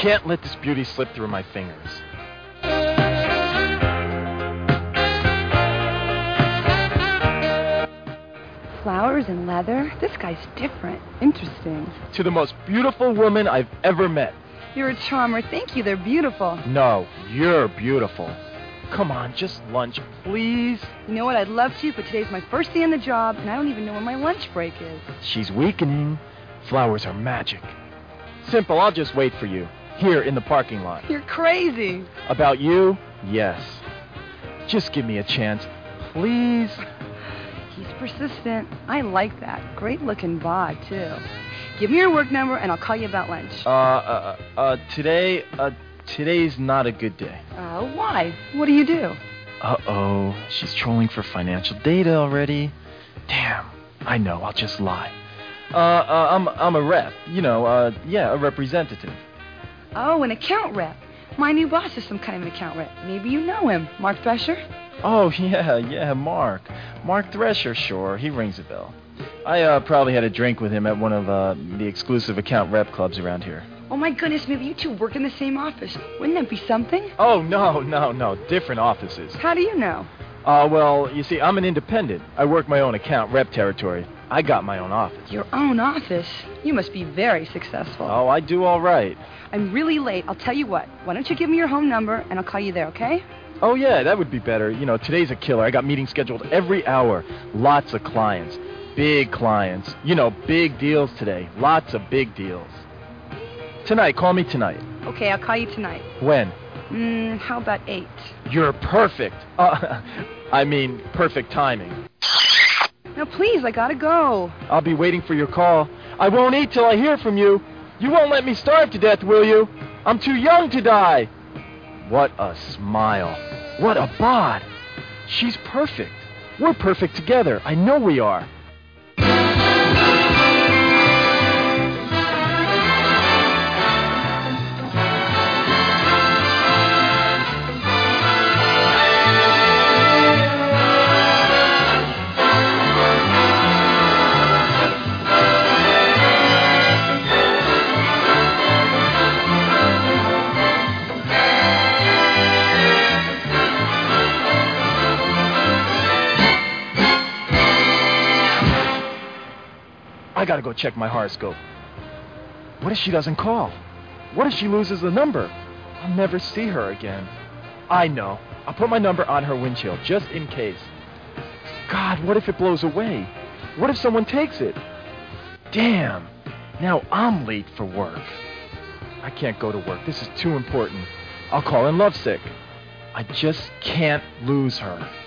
can't let this beauty slip through my fingers. Flowers and leather? This guy's different. Interesting. To the most beautiful woman I've ever met. You're a charmer. Thank you. They're beautiful. No, you're beautiful. Come on, just lunch, please. You know what? I'd love to, but today's my first day on the job, and I don't even know when my lunch break is. She's weakening. Flowers are magic. Simple, I'll just wait for you. Here in the parking lot. You're crazy. About you? Yes. Just give me a chance, please. He's persistent. I like that. Great looking bod, too. Give me your work number, and I'll call you about lunch. Today's not a good day. Why? What do you do? Uh-oh, she's trolling for financial data already. Damn, I know, I'll just lie. I'm a rep, a representative. Oh, an account rep. My new boss is some kind of an account rep. Maybe you know him. Mark Thresher? Oh, yeah, Mark. Mark Thresher, sure, he rings a bell. I probably had a drink with him at one of the exclusive account rep clubs around here. Oh, my goodness, maybe you two work in the same office. Wouldn't that be something? Oh, no, different offices. How do you know? Well, you see, I'm an independent. I work my own account rep territory. I got my own office. Your own office? You must be very successful. Oh, I do all right. I'm really late. I'll tell you what. Why don't you give me your home number, and I'll call you there, okay? Oh, yeah, that would be better. Today's a killer. I got meetings scheduled every hour. Lots of clients. Big clients. Big deals today. Lots of big deals. Tonight, call me tonight. Okay, I'll call you tonight. When? How about 8? You're perfect. Perfect timing. Now, please, I gotta go. I'll be waiting for your call. I won't eat till I hear from you. You won't let me starve to death, will you? I'm too young to die. What a smile. What a bod. She's perfect. We're perfect together. I know we are. I gotta go check my horoscope. What if she doesn't call? What if she loses the number? I'll never see her again. I know. I'll put my number on her windshield, just in case. God, what if it blows away? What if someone takes it? Damn. Now I'm late for work. I can't go to work. This is too important. I'll call in lovesick. I just can't lose her.